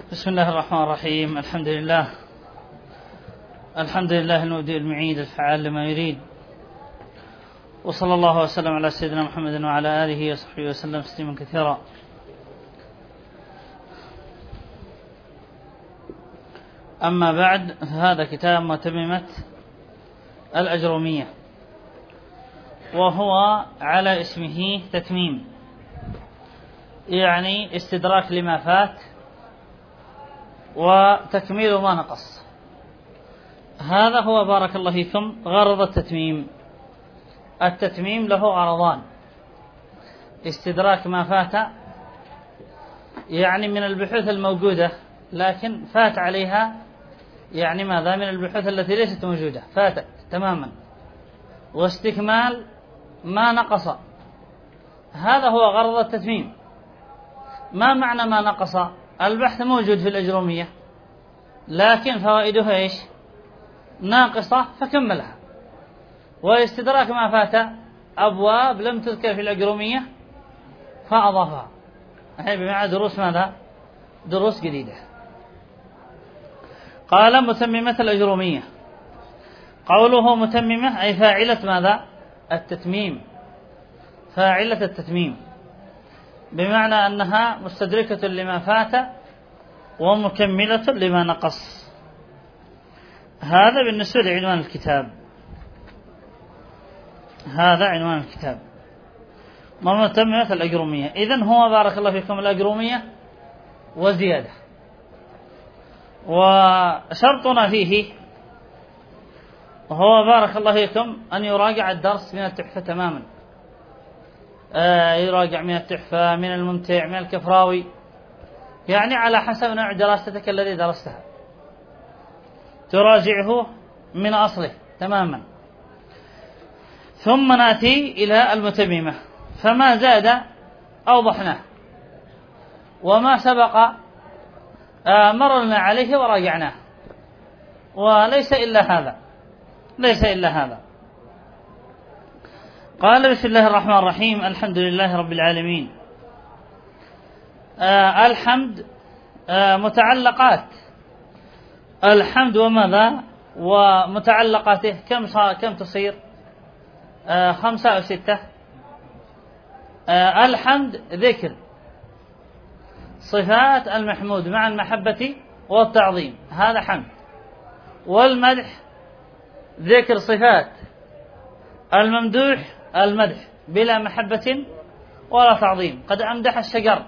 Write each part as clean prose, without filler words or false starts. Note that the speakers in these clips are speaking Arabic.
بسم الله الرحمن الرحيم. الحمد لله المبدئ المعيد الفعال لما يريد، وصلى الله وسلم على سيدنا محمد وعلى آله وصحبه وسلم تسليما كثيرا. أما بعد، فهذا كتاب متممة الأجرومية، وهو على اسمه تتميم، يعني استدراك لما فات وتكميل ما نقص. هذا هو بارك الله فيكم غرض التتميم. التتميم له غرضان: استدراك ما فات، يعني من البحوث الموجودة لكن فات عليها، يعني ماذا؟ من البحوث التي ليست موجودة فاتت تماما، واستكمال ما نقص. هذا هو غرض التتميم. ما معنى ما نقص؟ البحث موجود في الأجرومية لكن فوائده إيش؟ ناقصة فكملها. واستدراك ما فات أبواب لم تذكر في الأجرومية فأضافها، أي بمعنى دروس ماذا؟ دروس جديدة. قال متممة الأجرومية. قوله متممة أي فاعلة ماذا؟ التتميم، فاعلة التتميم، بمعنى أنها مستدركة لما فات ومكملة لما نقص. هذا بالنسبة لعنوان الكتاب. هذا عنوان الكتاب متممة الأجرومية. إذن هو بارك الله فيكم الأجرومية وزيادة. وشرطنا فيه هو بارك الله فيكم أن يراجع الدرس من التحفة تماما، يراجع من التحفة، من الممتع، من الكفراوي، يعني على حسب نوع دراستك الذي درستها تراجعه من أصله تماما. ثم نأتي إلى المتممة، فما زاد أوضحناه، وما سبق مررنا عليه وراجعناه، وليس إلا هذا، ليس إلا هذا. قال بسم الله الرحمن الرحيم. الحمد لله رب العالمين. الحمد متعلقات الحمد وماذا؟ ومتعلقاته كم تصير؟ 5 أو 6. الحمد ذكر صفات المحمود مع المحبة والتعظيم، هذا حمد. والمدح ذكر صفات الممدوح، المدح بلا محبة ولا تعظيم، قد أمدح الشجر.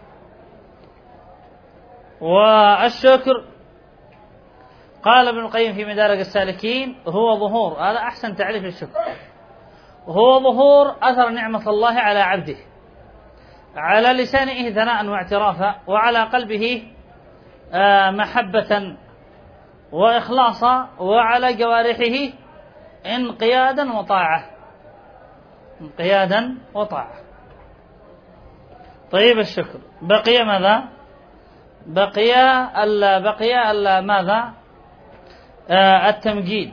والشكر قال ابن القيم في مدارج السالكين هو ظهور، هذا أحسن تعريف للشكر، هو ظهور أثر نعمة الله على عبده، على لسانه ثناء واعترافا، وعلى قلبه محبة وإخلاصا، وعلى جوارحه انقيادا وطاعة، انقيادا وطاعة. طيب الشكر بقي ماذا؟ بقي ماذا؟ التمجيد،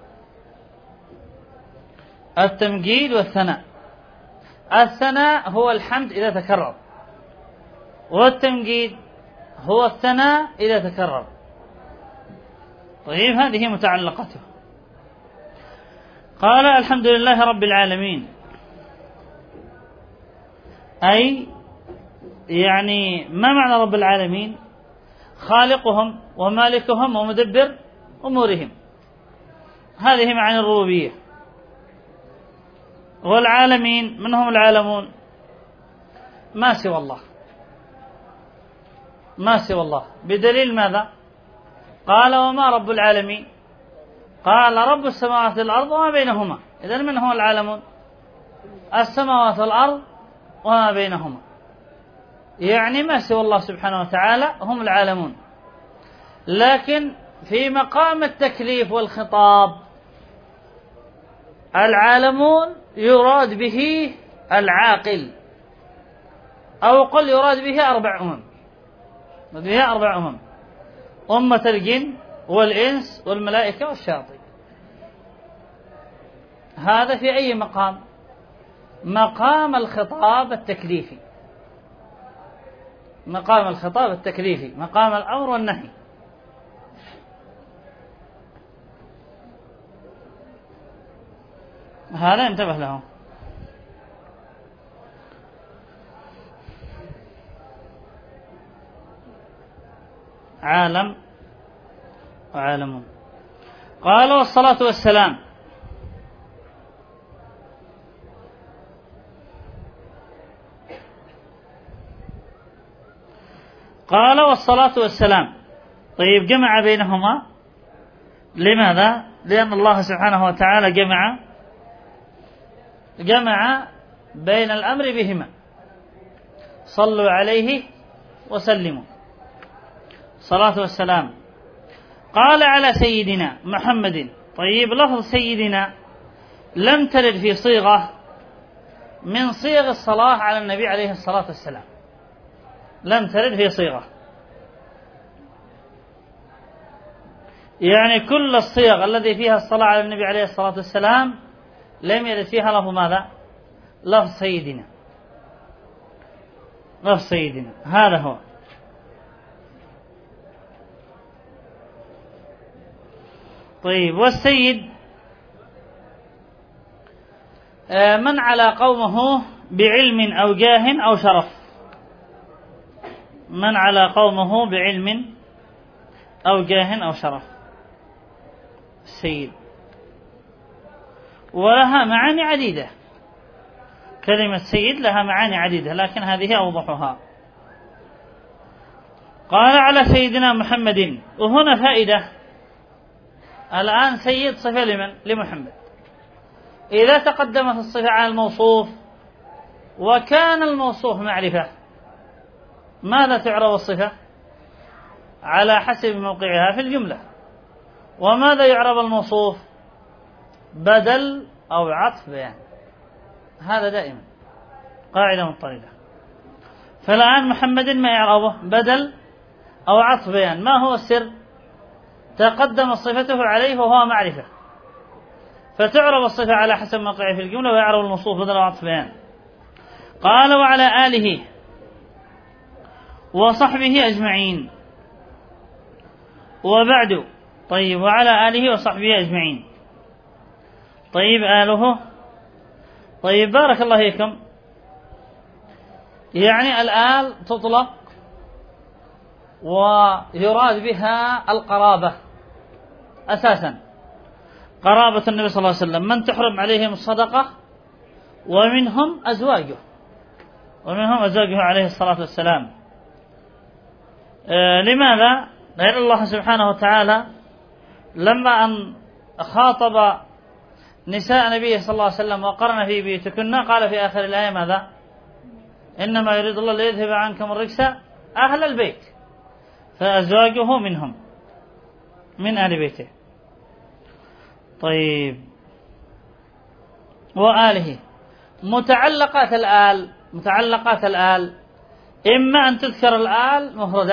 التمجيد والثناء. الثناء هو الحمد إذا تكرر، والتمجيد هو الثناء إذا تكرر. طيب هذه متعلقته. قال الحمد لله رب العالمين، أي يعني ما معنى رب العالمين؟ خالقهم ومالكهم ومدبر أمورهم، هذه معاني الربوبية. والعالمين من هم العالمون؟ ما سوى الله، ما سوى الله. بدليل ماذا؟ قال وما رب العالمين؟ قال رب السماوات والأرض وما بينهما. إذن من هم العالمون؟ السماوات والأرض وما بينهما، يعني ما سوى الله سبحانه وتعالى هم العالمون. لكن في مقام التكليف والخطاب العالمون يراد به العاقل، أو قل يراد به 4 أمم، به 4 أمم: أمة الجن والإنس والملائكة والشياطين. هذا في أي مقام؟ مقام الخطاب التكليفي. مقام الخطاب التكليفي، مقام الأمر والنهي. هذا انتبه له. عالم وعالمون. قال والصلاة والسلام. قال والصلاة والسلام. طيب جمع بينهما، لماذا؟ لأن الله سبحانه وتعالى جمع بين الأمر بهما، صلوا عليه وسلموا، الصلاة والسلام. قال على سيدنا محمد. طيب لفظ سيدنا لم ترد في صيغة من صيغ الصلاة على النبي عليه الصلاة والسلام، لم ترد في صيغة، يعني كل الصيغ التي فيها الصلاة على النبي عليه الصلاة والسلام لم يرد فيها لفظ ماذا؟ لفظ سيدنا، لفظ سيدنا، هذا هو. طيب والسيد من على قومه بعلم أو جاه أو شرف، من على قومه بعلم أو جاه أو شرف، السيد. ولها معاني عديدة، كلمة سيد لها معاني عديدة، لكن هذه أوضحها. قال على سيدنا محمد. وهنا فائدة، الآن سيد صفة لمن؟ لمحمد. إذا تقدمت الصفة على الموصوف وكان الموصوف معرفة، ماذا تعرب الصفة؟ على حسب موقعها في الجملة. وماذا يعرب الموصوف؟ بدل أو عطف بيان، هذا دائما قاعدة مضطردة. فالآن محمد ما يعربه؟ بدل أو عطف بيان. ما هو السر؟ تقدم صفته عليه وهو معرفة، فتعرب الصفة على حسب موقعها في الجملة، ويعرب الموصوف بدل أو عطف بيان. قال وعلى آله وصحبه أجمعين. وبعد. طيب وعلى آله وصحبه أجمعين. طيب آله. طيب بارك الله فيكم. يعني الآل تطلق ويراد بها القرابة أساسا، قرابة النبي صلى الله عليه وسلم، من تحرم عليهم الصدقة ومنهم أزواجه، ومنهم أزواجه عليه الصلاة والسلام. لماذا؟ لأن الله سبحانه وتعالى لما أن خاطب نساء نبيه صلى الله عليه وسلم وقرن في بيوتكن، قال في آخر الآية ماذا؟ إنما يريد الله ليذهب عنكم الرجس أهل البيت، فأزواجه منهم، من أهل بيته. طيب وآله. متعلقات الآل، متعلقات الآل إما أن تذكر الآل مفردة،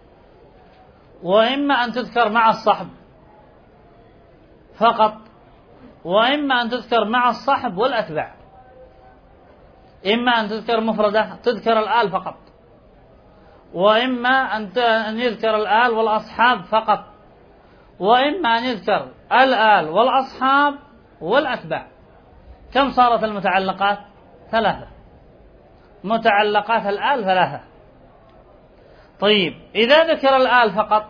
وإما أن تذكر مع الصحب فقط، وإما أن تذكر مع الصحب والأتباع. إما أن تذكر مفردة تذكر الآل فقط، وإما أن يذكر الآل والأصحاب فقط، وإما أن يذكر الآل والأصحاب والأتباع. كم صارت المتعلقات؟ 3. متعلقات الآل 3. طيب إذا ذكر الآل فقط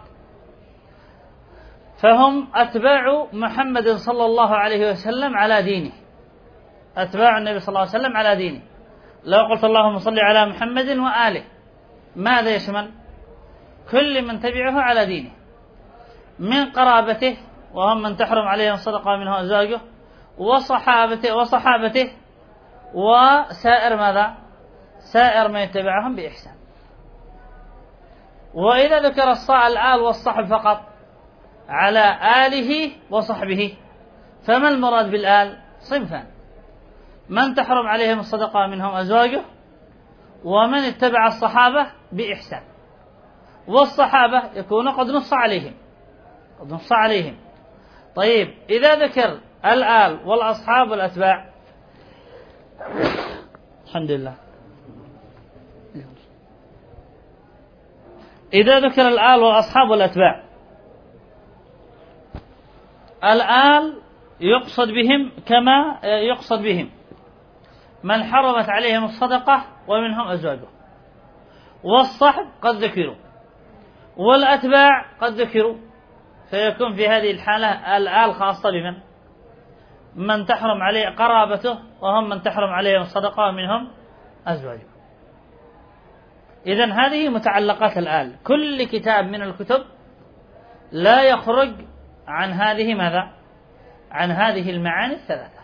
فهم أتباع محمد صلى الله عليه وسلم على دينه، أتباع النبي صلى الله عليه وسلم على دينه. لو قلت اللهم صل على محمد وآله، ماذا يشمل؟ كل من تبعه على دينه، من قرابته وهم من تحرم عليهم الصدقة منه أزواجه، وصحابته وسائر ماذا؟ سائر من يتبعهم بإحسان. وإذا ذكر الآل والصحب فقط على آله وصحبه، فما المراد بالآل؟ صنفان: من تحرم عليهم الصدقة منهم أزواجه، ومن اتبع الصحابة بإحسان. والصحابة يكون قد نص عليهم، قد نص عليهم. طيب إذا ذكر الآل والأصحاب والأتباع، الحمد لله، إذا ذكر الآل والأصحاب والأتباع، الآل يقصد بهم كما يقصد بهم من حرمت عليهم الصدقة ومنهم أزواجهم، والصحب قد ذكروا، والأتباع قد ذكروا، فيكون في هذه الحالة الآل خاصة بمن؟ من تحرم عليه قرابته، وهم من تحرم عليهم الصدقة ومنهم أزواجهم. إذن هذه متعلقات الآل. كل كتاب من الكتب لا يخرج عن هذه ماذا؟ عن هذه المعاني الثلاثة.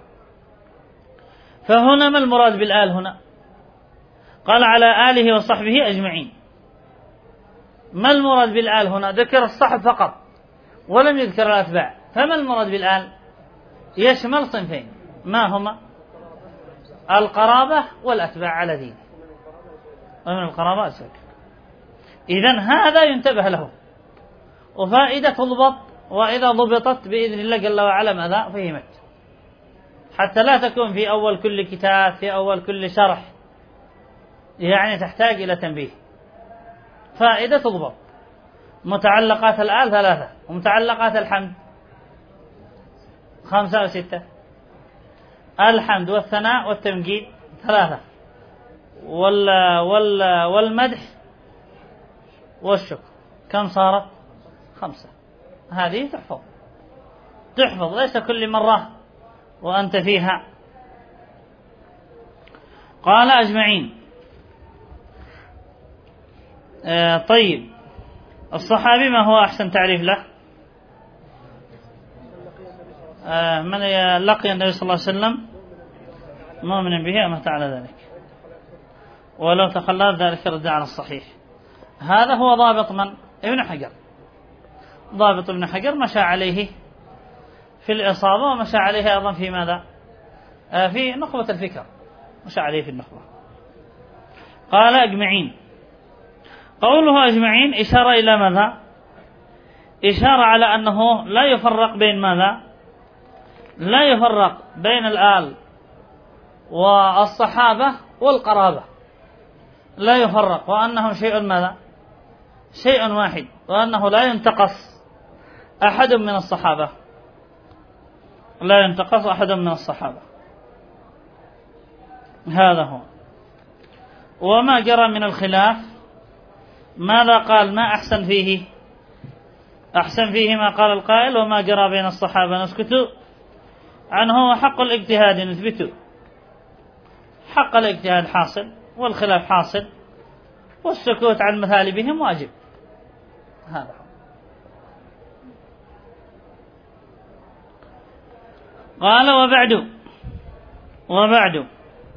فهنا ما المراد بالآل هنا؟ قال على آله وصحبه أجمعين. ما المراد بالآل هنا؟ ذكر الصحب فقط ولم يذكر الأتباع. فما المراد بالآل؟ يشمل صنفين، ما هما؟ القرابة والأتباع على دين، ومن القرابة أزواج. إذن هذا ينتبه له، وفائدة تضبط، وإذا ضبطت بإذن الله جل وعلا ماذا؟ فهمت، حتى لا تكون في أول كل كتاب، في أول كل شرح يعني تحتاج إلى تنبيه. فائدة تضبط. متعلقات الآل 3، ومتعلقات الحمد 5 أو 6. الحمد والثناء والتمجيد 3، والمدح والشكر كم صارت؟ 5. هذه تحفظ ليس كل مرة وأنت فيها. قال أجمعين. طيب، الصحابي ما هو أحسن تعريف له؟ من لقي النبي صلى الله عليه وسلم مؤمنا به أمات على ذلك، ولو تخلف ذلك رد على الصحيح. هذا هو ضابط من؟ ابن حجر. ضابط ابن حجر مشى عليه في الإصابة، ومشى عليه أيضا في ماذا؟ في نخبة الفكر، مشى عليه في النخبة. قال أجمعين. قوله أجمعين إشارة إلى ماذا؟ إشارة على أنه لا يفرق بين ماذا؟ لا يفرق بين الآل والصحابة والقرابة، لا يفرق، وأنهم شيء ماذا؟ شيء واحد، وأنه لا ينتقص أحد من الصحابة، لا ينتقص أحد من الصحابة. هذا هو. وما جرى من الخلاف ماذا قال؟ ما أحسن فيه؟ أحسن فيه ما قال القائل: وما جرى بين الصحابة نسكت عنه، وحق الاجتهاد نثبته. حق الاجتهاد حاصل، والخلاف حاصل، والسكوت عن مثالبهم واجب. هذا هو. قال وبعد.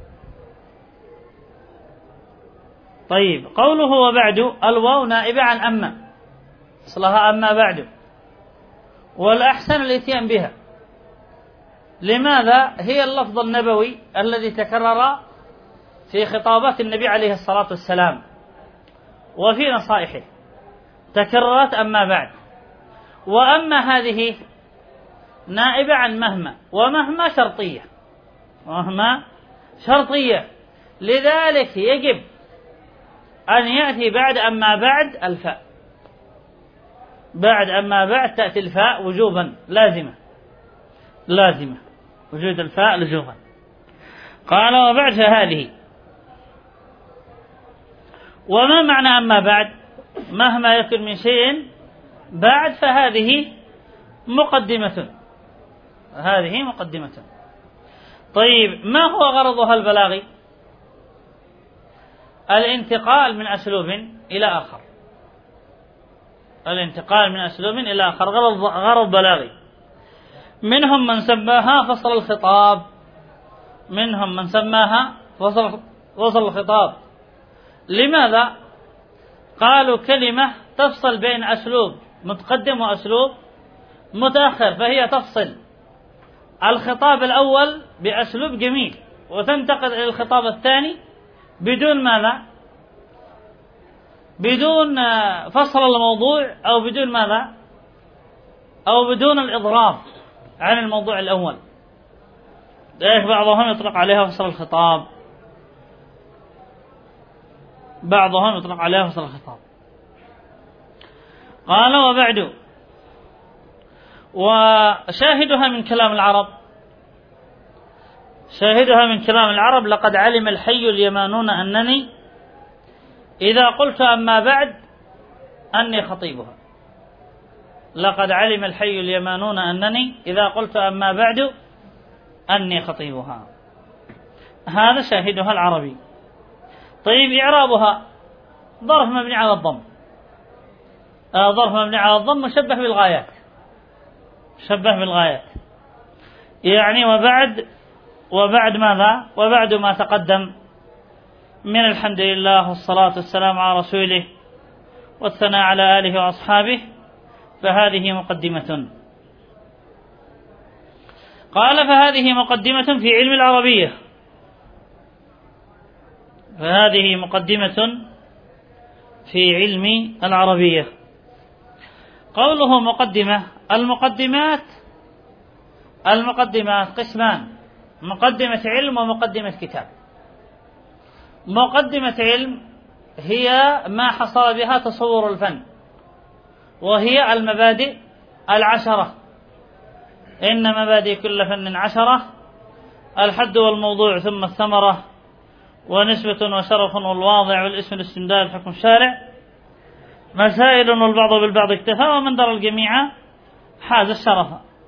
طيب، قوله وبعد، الواو نائبة عن أما، أصلها أما بعد، والأحسن الاتيان بها. لماذا؟ هي اللفظ النبوي الذي تكرر في خطابات النبي عليه الصلاة والسلام وفي نصائحه، تكررت أما بعد. وأما هذه نائبة عن مهما، ومهما شرطية، ومهما شرطية، لذلك يجب أن يأتي بعد أما بعد الفاء. بعد أما بعد تأتي الفاء وجوبا، لازمة وجود الفاء لزوما. قال وبعد فهذه. وما معنى أما بعد؟ مهما يكن من شيء بعد فهذه مقدمة. هذه مقدمة. طيب، ما هو غرضها البلاغي؟ الانتقال من أسلوب إلى آخر. الانتقال من أسلوب إلى آخر غرض بلاغي. منهم من سماها فصل الخطاب، منهم من سماها فصل الخطاب. لماذا؟ قالوا كلمة تفصل بين أسلوب متقدم وأسلوب متأخر، فهي تفصل الخطاب الأول بأسلوب جميل، وتنتقل إلى الخطاب الثاني بدون ماذا؟ بدون فصل الموضوع، أو بدون ماذا؟ أو بدون الإضراب عن الموضوع الأول. بعضهم يطلق عليها فصل الخطاب، بعضهم يطلق عليها فصل الخطاب. قال وبعد وشاهدها من كلام العرب، شاهدها من كلام العرب: لقد علم الحي اليمانون أنني إذا قلت أما بعد أني خطيبها. لقد علم الحي اليمانون أنني إذا قلت أما بعد أني خطيبها. هذا شاهدها العربي. طيب إعرابها: ظرف مبني على الضم، ظرف مبني على الضم مشبه بالغايات، شبه بالغايات، يعني وبعد ماذا؟ وبعد ما تقدم من الحمد لله والصلاة والسلام على رسوله والثناء على آله وأصحابه فهذه مقدمة. قال: فهذه مقدمة في علم العربية، فهذه مقدمة في علم العربية. قوله مقدمة: المقدمات قسمان: مقدمة علم ومقدمة كتاب. مقدمة علم هي ما حصل بها تصور الفن، وهي المبادئ 10. إن مبادئ كل فن 10: الحد والموضوع ثم الثمرة ونسبة وشرف والواضع والاسم الاستمداد حكم الشارع مسائل والبعض بالبعض اكتفى ومن درى الجميع حاز الشرف.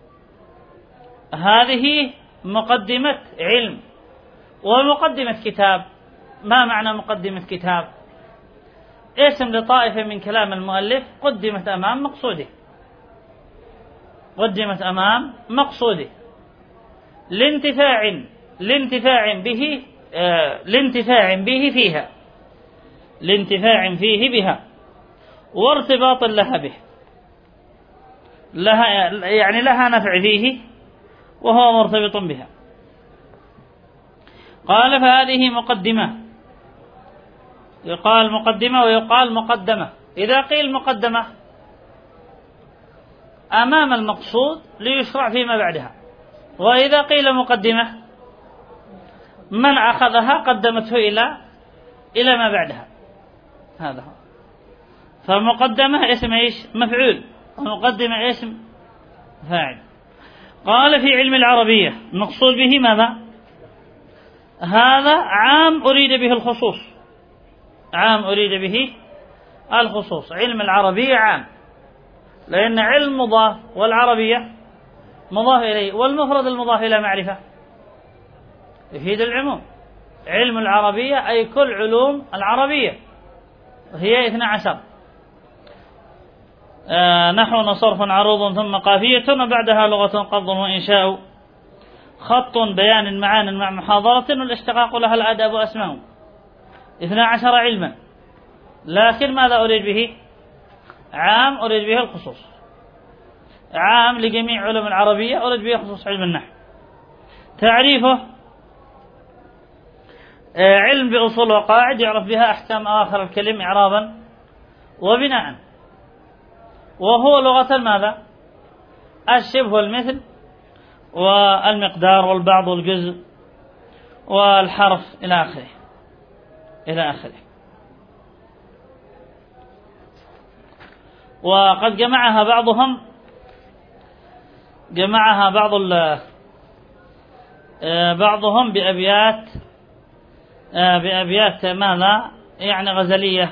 هذه مقدمة علم. ومقدمة كتاب: ما معنى مقدمة كتاب؟ اسم لطائفة من كلام المؤلف قدمت أمام مقصوده، قدمت أمام مقصوده لانتفاع به فيها، لانتفاع فيه بها وارتباط لها به، يعني لها نفع فيه وهو مرتبط بها. قال: فهذه مقدمة. يقال مقدمة ويقال مقدمة. إذا قيل مقدمة أمام المقصود ليشرع فيما بعدها، وإذا قيل مقدمة من أخذها قدمته إلى ما بعدها. هذا هو. فمقدمة اسم إيش؟ مفعول، ومقدمة اسم فاعل. قال: في علم العربية المقصود به ماذا؟ هذا عام أريد به الخصوص، عام أريد به الخصوص. علم العربية عام، لأن علم مضاف والعربية مضاف إليه، والمفرد المضاف إلى معرفة يفيد العموم. علم العربية أي كل علوم العربية، هي 12: نحو صرف عروض ثم قافية وبعدها لغة قبض وإنشاء خط بيان معان مع محاضرة والاشتقاق لها الآداب وأسماء. 12 علما، لكن ماذا أريد به؟ عام أريد به الخصوص، عام لجميع علوم العربية أريد به خصوص علم النحو. تعريفه: علم بأصول وقاعد يعرف بها أحكام آخر الكلم إعرابا وبناء، وهو لغة ماذا؟ الشبه والمثل والمقدار والبعض والجزء والحرف إلى آخره إلى آخره. وقد جمعها بعضهم بأبيات ماذا؟ يعني غزلية.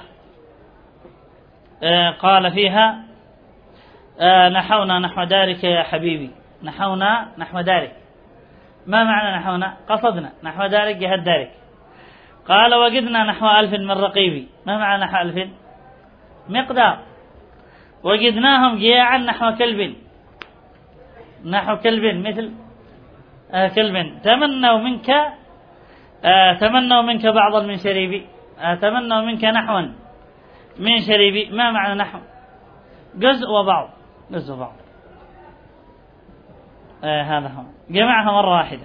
قال فيها: نحونا نحو دارك يا حبيبي. نحونا نحو دارك، ما معنى نحونا؟ قصدنا نحو دارك جهة دارك. قال: وجدنا نحو 1000 من رقيبي. ما معنى نحو 1000؟ مقدار. وجدناهم جياعا نحو كلب، نحو كلب مثل كلب. تمنوا منك بعضا من شريبي، تمنوا منك نحوا من شريبي. ما معنى نحو؟ جزء وبعض، جزء وبعض. هذا هو، جمعها مرة واحدة.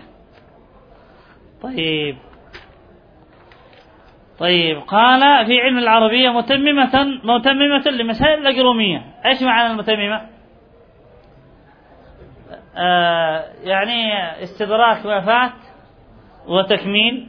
طيب قال: في علم العربية متممة لمسائل الأجرومية. ايش معنى المتممة؟ يعني استدراك وفاة وتكميل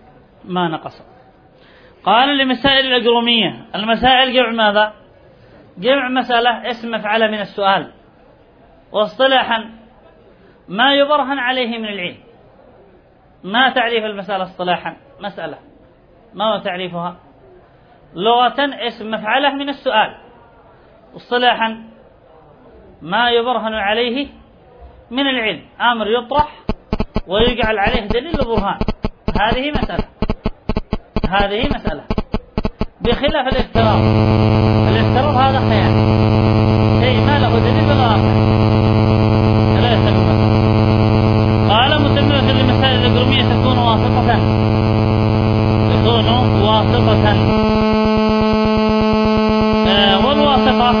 ما نقص. قال: لمسائل الأجرومية. المسائل جمع ماذا؟ جمع مسألة اسم مفعل من السؤال، واصطلاحا ما يبرهن عليه من العلم. ما تعريف المسألة اصطلاحا؟ مسألة ما هو تعريفها؟ لغة اسم مفعله من السؤال، اصطلاحا ما يبرهن عليه من العلم، أمر يطرح ويجعل عليه دليل وبرهان. هذه مسألة، هذه مسألة، بخلاف الافتراض. الافتراض هذا خيال، شيء ما له دليل ولا واقع، لا يسمى مسألة. قال متممة للمسائل الإجرامية تكون واسطة، تكون واسطة. والواسطة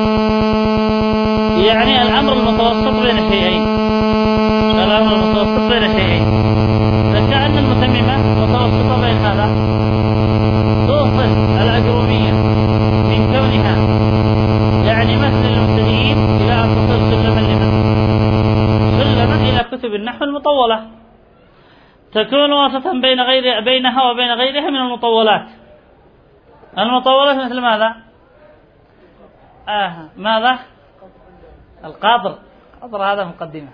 يعني الأمر المتوسط بين شيئين، الأمر المتوسط بين شيئين. فكأن المتممة متوسطة بين هذا، توصل الأجرومية من كونها يعني مثل المبتدئين إلى أن تصل سلما إلى كتب النحو المطولة. تكون واسطا بينها وبين غيرها من المطولات. المطولات مثل ماذا؟ ماذا؟ القاطر هذا مقدمة.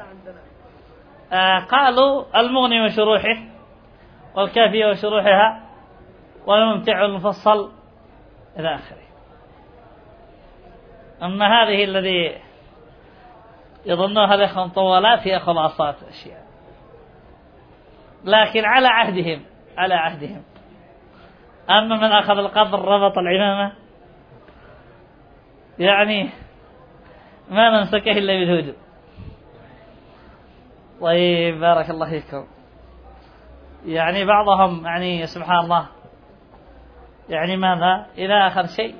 قالوا المغني وشروحه، والكافية وشروحها، والممتع والمفصل إلى آخره. أما هذه الذي يظنها الإخوة مطولات هي خلاصات أشياء، لكن على عهدهم. أما من أخذ القدر ربط العمامة، يعني ما نمسكه إلا بالهدوء. طيب بارك الله فيكم. يعني بعضهم يعني سبحان الله يعني ماذا إلى آخر شيء،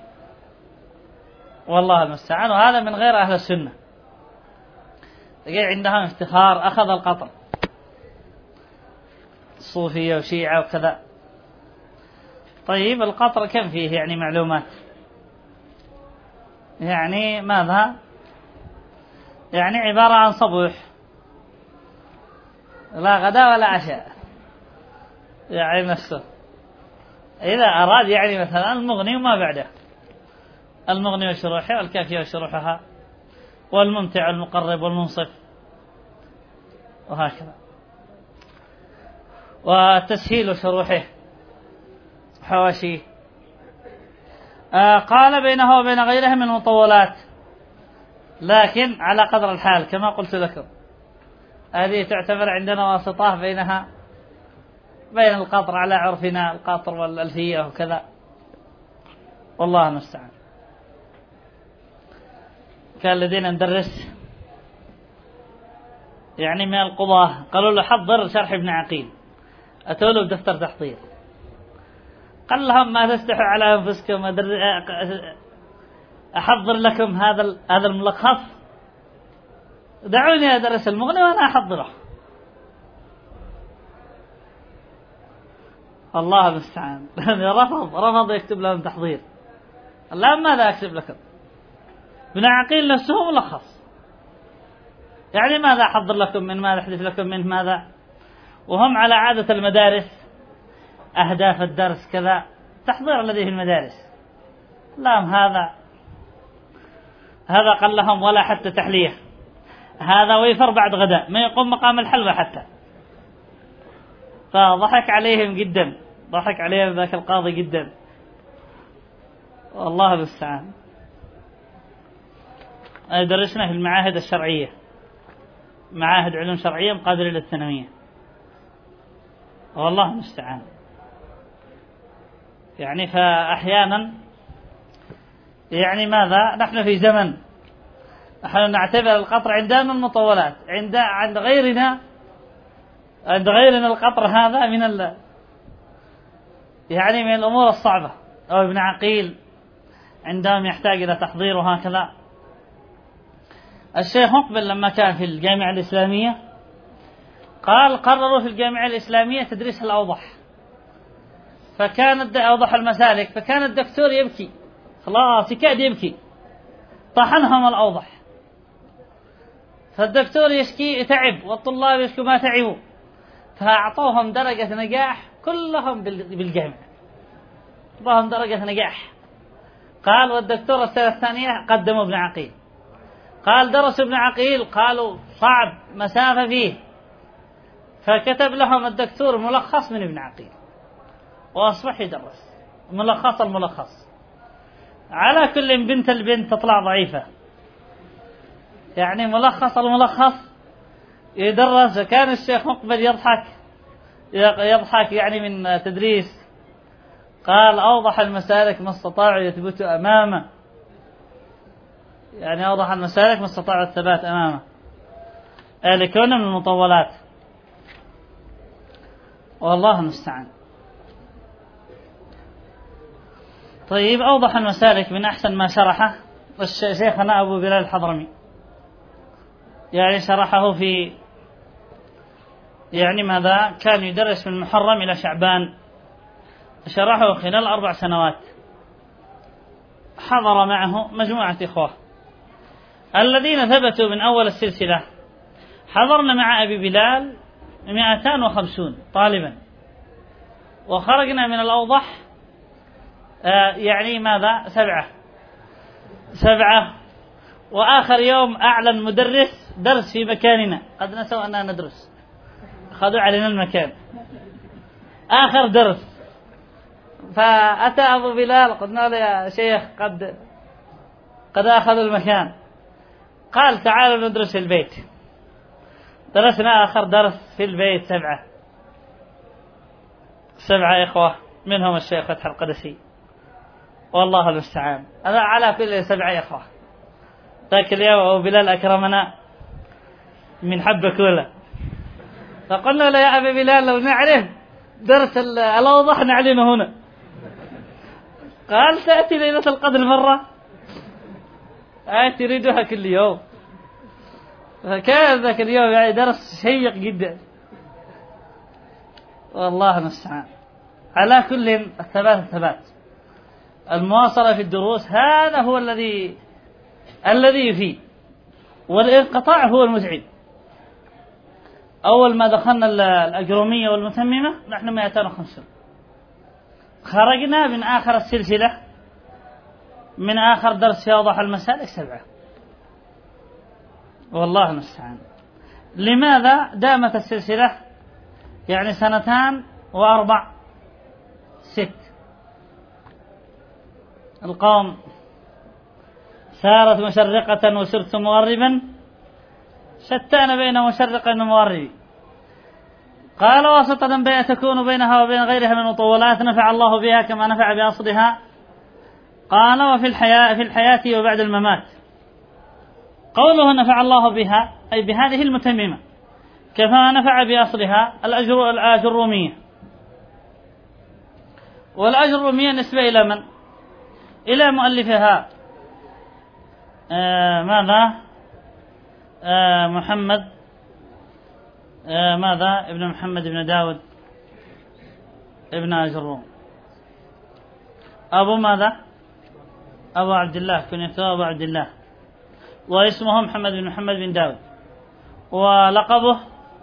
والله المستعان. وهذا من غير أهل السنة، عندهم افتخار أخذ القطر، صوفية وشيعة وكذا. طيب القطر كم فيه يعني معلومات، يعني ماذا، يعني عبارة عن صبوح، لا غداء ولا عشاء، يعني نفسه. إذا أراد يعني مثلا المغني وما بعده، المغني وشروحه، والكافية وشروحها، والممتع والمقرب والمنصف، وهكذا، وتسهيل شروحه حواشيه. قال بينه وبين غيره من المطولات، لكن على قدر الحال كما قلت لكم. هذه تعتبر عندنا واسطة بينها بين القطر على عرفنا، القطر والألفية وكذا، والله المستعان. كان لدينا ندرس يعني من القضاة، قالوا له حضر شرح ابن عقيل، أتوا له بدفتر تحضير، قال لهم ما تستحوا على أنفسكم، أحضر لكم هذا الملخص، دعوني أدرس المغني وأنا أحضره. الله المستعان. رفض يكتب لهم تحضير. لا، ماذا أكتب لكم؟ ابن عقيل نفسه ملخص، يعني ماذا أحضر لكم من ماذا أحدث لكم منه ماذا؟ وهم على عادة المدارس، أهداف الدرس كذا، تحضير الذي في المدارس. لا، هذا قال لهم ولا حتى تحلية، هذا ويفر بعد غداء، ما يقوم مقام الحلوى حتى. فضحك عليهم جدا، ضحك عليهم ذاك القاضي جدا، والله المستعان. درسنا في المعاهد الشرعية، معاهد علوم شرعية مقابلة للثانوية، والله المستعان. يعني فأحيانا يعني ماذا، نحن في زمن نحن نعتبر القطر عندنا المطولات، عند غيرنا القطر هذا يعني من الأمور الصعبة. أو ابن عقيل عندهم يحتاج إلى تحضير وهكذا. الشيخ مقبل لما كان في الجامعة الإسلامية قرروا في الجامعة الإسلامية تدريس الأوضح، فكان أوضح المسالك، فكان الدكتور يبكي، خلاص يكاد يبكي، طحنهم الأوضح. فالدكتور يشكي تعب، والطلاب يشكوا ما تعبوا، فأعطوهم درجة نجاح كلهم بالجامعة، أعطوهم درجة نجاح. قال والدكتور السنة الثانية قدموا ابن عقيل. قال درسوا ابن عقيل، قالوا صعب مسافة فيه، فكتب لهم الدكتور ملخص من ابن عقيل وأصبح يدرس ملخص الملخص. على كل بنت البنت تطلع ضعيفة، يعني ملخص الملخص يدرس. وكان الشيخ مقبل يضحك يعني من تدريس. قال أوضح المسالك ما استطاعوا يثبت أمامه، يعني أوضح المسالك ما استطاعوا الثبات أمامه لكون من المطولات، والله المستعان. طيب أوضح المسالك من أحسن ما شرحه شيخنا أبو بلال الحضرمي، يعني شرحه في يعني ماذا كان يدرس من محرم إلى شعبان، شرحه خلال 4 سنوات. حضر معه مجموعة إخوة الذين ثبتوا من أول السلسلة. حضرنا مع أبي بلال 250 طالبا، وخرجنا من الأوضح يعني ماذا 7. وآخر يوم أعلن مدرس درس في مكاننا، قد نسوا أننا ندرس، أخذوا علينا المكان آخر درس. فأتى أبو بلال، قلنا له يا شيخ قد أخذوا المكان. قال تعالوا ندرس في البيت. درسنا آخر درس في البيت 7 إخوة، منهم الشيخ فتح القدسي، والله المستعان. أنا على كل 7 إخوة. ذاك اليوم أبو بلال أكرمنا من حبة كولا، فقلنا له يا أبي بلال لو نعرف درس الأوضح نعلنه هنا. قال تأتي ليلة القدر مرة، تريدها كل يوم. فكان ذاك اليوم يعني درس شيق جدا، والله المستعان. على كل الثبات المواصلة في الدروس هذا هو الذي يفيد، والانقطاع هو المزعج. أول ما دخلنا الأجرومية والمتممة نحن 250، خرجنا من آخر السلسلة من آخر درس في أوضح المسالك 7، والله المستعان. لماذا دامت السلسلة يعني 2 و4 6؟ القوم سارت مشرقة وسرت مغربا، شتان بين مشرق ومغرب. قال واسطة بين تكون بينها وبين غيرها من مطولات نفع الله بها كما نفع بأصلها. قال وفي الحياة وبعد الممات. قوله نفع الله بها أي بهذه المتممة كما نفع بأصلها. الأجرومية، والأجرومية نسبة إلى من؟ إلى مؤلفها ماذا محمد ماذا ابن محمد بن داود ابن أجروم، أبو ماذا أبو عبد الله، كنيته أبو عبد الله، واسمه محمد بن محمد بن داود، ولقبه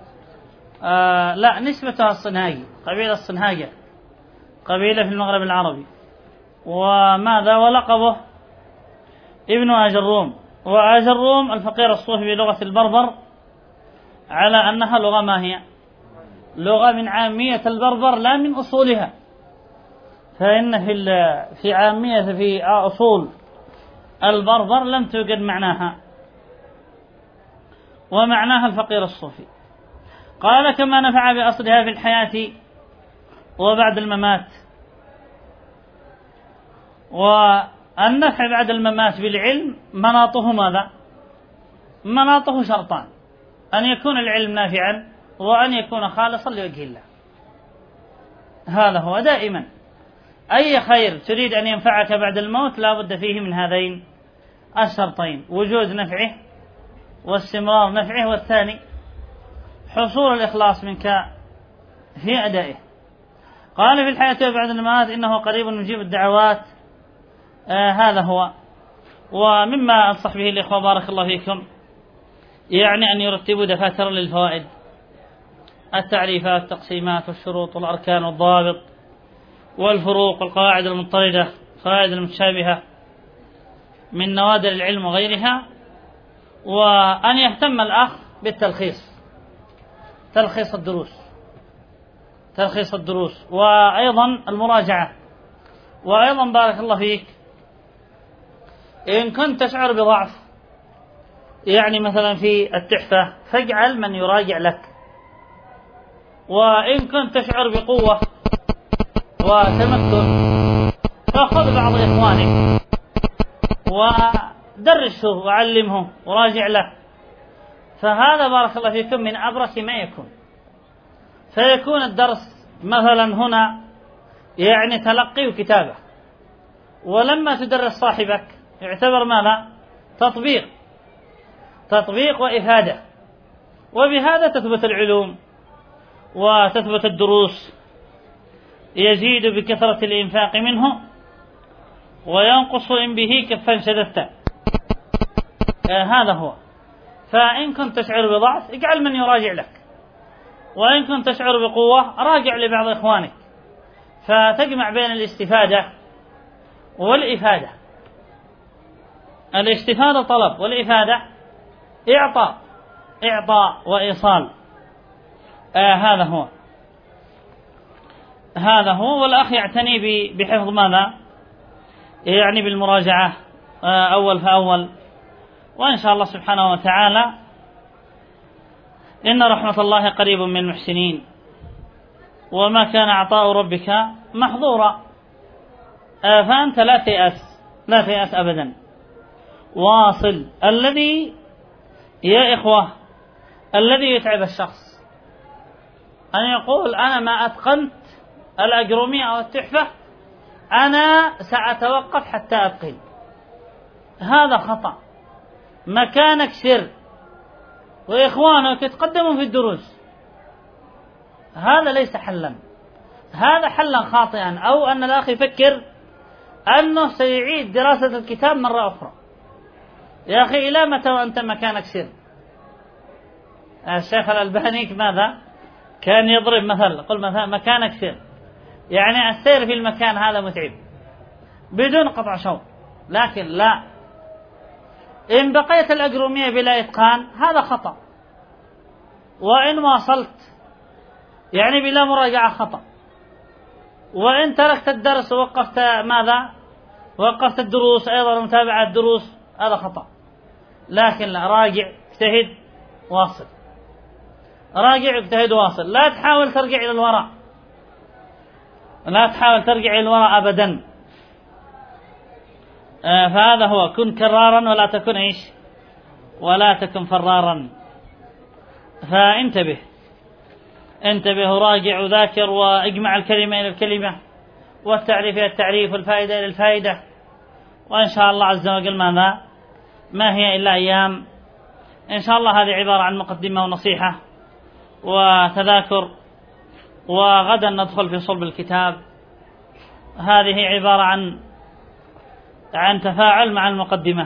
لا نسبته الصنهاجي، قبيلة الصنهاجة، قبيلة في المغرب العربي. وماذا ولقبه ابن أجروم. وأجروم الفقير الصوفي بلغة البربر، على أنها لغة ما هي لغة من عامية البربر لا من أصولها، فإن في عامية في أصول البربر لم توجد معناها، ومعناها الفقير الصوفي. قال كما نفع بأصلها في الحياة وبعد الممات. والنفع بعد الممات بالعلم مناطه ماذا؟ مناطه شرطان: أن يكون العلم نافعا، وأن يكون خالصا لوجه الله. هذا هو دائما أي خير تريد أن ينفعك بعد الموت لا بد فيه من هذين الشرطين: وجود نفعه واستمرار نفعه، والثاني حصول الإخلاص منك في أدائه. قال في الحياة وبعد الممات إنه قريب مجيب الدعوات. هذا هو. ومما أنصح به الإخوة بارك الله فيكم يعني أن يرتبوا دفاتر للفوائد، التعريفات والتقسيمات والشروط والأركان والضوابط والفروق والقواعد المضطردة، القواعد المتشابهة، من نوادر العلم وغيرها. وأن يهتم الأخ بالتلخيص، تلخيص الدروس، وأيضا المراجعة. وأيضا بارك الله فيك، إن كنت تشعر بضعف يعني مثلا في التحفة فاجعل من يراجع لك، وإن كنت تشعر بقوة وتمكن فخذ بعض إخوانك ودرسه وعلمه وراجع له. فهذا بارك الله فيكم من أبرك ما يكون. فيكون الدرس مثلا هنا يعني تلقي وكتابة، ولما تدرس صاحبك يعتبر ماذا؟ تطبيق وإفادة، وبهذا تثبت العلوم وتثبت الدروس. يزيد بكثرة الإنفاق منه وينقص إن به كفا شددت. هذا هو. فإن كنت تشعر بضعف اجعل من يراجع لك، وإن كنت تشعر بقوة راجع لبعض إخوانك، فتجمع بين الاستفادة والإفادة. الاستفادة طلب، والإفادة إعطاء وإيصال. هذا هو. والأخ يعتني بحفظ ماذا؟ يعني بالمراجعة أول فأول. وإن شاء الله سبحانه وتعالى إن رحمة الله قريب من المحسنين، وما كان عطاء ربك محظورا. فأنت لا تيأس أبدا. واصل. الذي يا إخوة الذي يتعب الشخص أن يقول أنا ما أتقنت الأجرومية أو التحفة، أنا سأتوقف حتى أتقن. هذا خطأ. مكانك سر، وإخوانك يتقدمون في الدروس. هذا ليس حلا، هذا حلا خاطئا. أو أن الأخ يفكر أنه سيعيد دراسة الكتاب مرة أخرى. يا أخي إلى متى وأنت مكانك سر؟ الشيخ الألباني ماذا كان يضرب مثل؟ قل مثلا مكانك سر، يعني السير في المكان هذا متعب بدون قطع شوط. لكن لا، إن بقيت الأجرومية بلا إتقان هذا خطأ، وإن واصلت يعني بلا مراجعة خطأ، وإن تركت الدرس ووقفت ماذا؟ وقفت الدروس أيضا متابعة الدروس، هذا خطأ. لكن لا، راجع اجتهد واصل، راجع اجتهد واصل. لا تحاول ترجع إلى الوراء، لا تحاول ترجع إلى الوراء أبدا. فهذا هو. كن كرارا ولا تكن ولا تكن فرارا. فانتبه، راجع وذاكر، واجمع الكلمة إلى الكلمة، والتعريف إلى التعريف، والفائدة إلى الفائدة. وإن شاء الله عز وجل ما هي إلا أيام. إن شاء الله هذه عبارة عن مقدمة ونصيحة وتذاكر، وغدا ندخل في صلب الكتاب. هذه عبارة عن تفاعل مع المقدمة،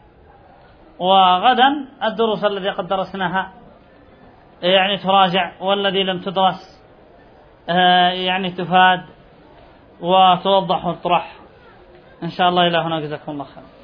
وغدا الدروس التي قد درسناها يعني تراجع، والذي لم تدرس يعني تفاد وتوضح وتطرح إن شاء الله. إلى هنا، جزاكم الله خير.